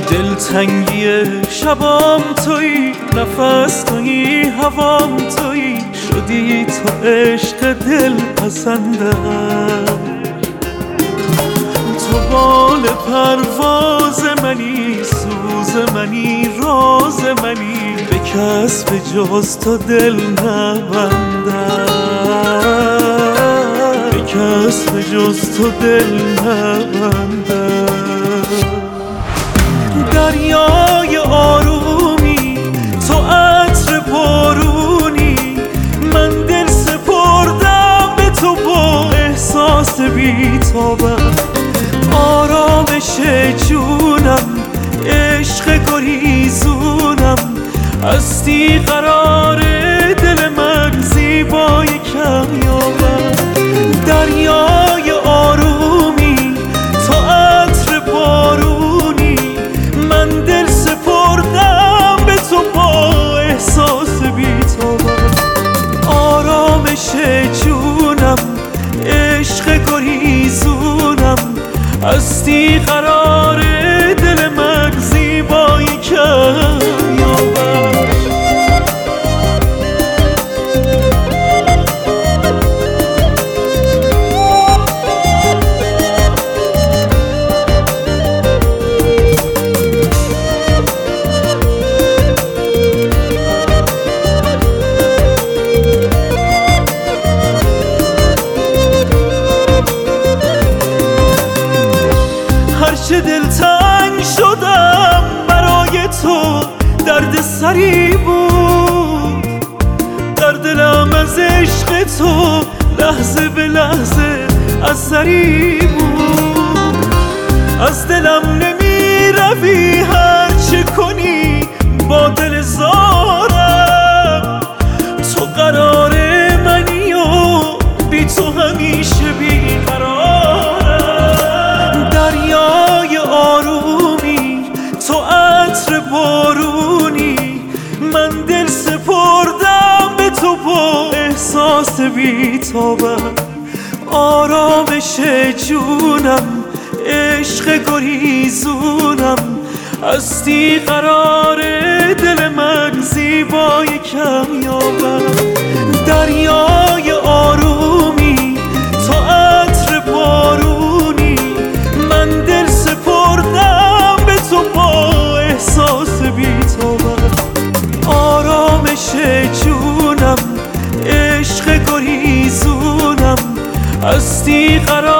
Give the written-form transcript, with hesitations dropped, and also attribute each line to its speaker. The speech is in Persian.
Speaker 1: دلتنگی شبام تویی، نفس تویی، هوام تویی، شدی تو عشق دل پسندم. تو بال پرواز منی، سوز منی، راز منی، به کس به جز تو دل نبندم، به کس به جز تو دل نبندم. دریای آرومی، تو عطر بارونی، من دل سپردم به تو با احساس بی‌تابم. آرامش جونم، عشق گریزونم، هستی قرار دل من، زیبای کمیابم. دریای آرومی، تو عطر بارونی، من دل سپردم به تو با احساس بی‌تابم. آرامش جونم، عشق گریزونم، هستی قرار دل من، زیبای کمیابم. هرچه دلتنگ شدم برای تو، درد سری بود در دلم، از عشق تو لحظه به لحظه اثری بود. از دلم نمی روی هرچه کنی با دل زارم، تو قرار منی و بی تو همیشه بیقرارم. دریای آرومی، تو عطر بارونی، من دل سپردم به تو با احساس بی‌تابم. آرامش جونم، عشق گریزونم، هستی قرار دل من، زیبای کمیابم. دریای آرومی، تو عطر بارونی، من دل سپردم به تو با احساس بی‌تابم. آرامش جونم، عشق گریزونم، هستی قرار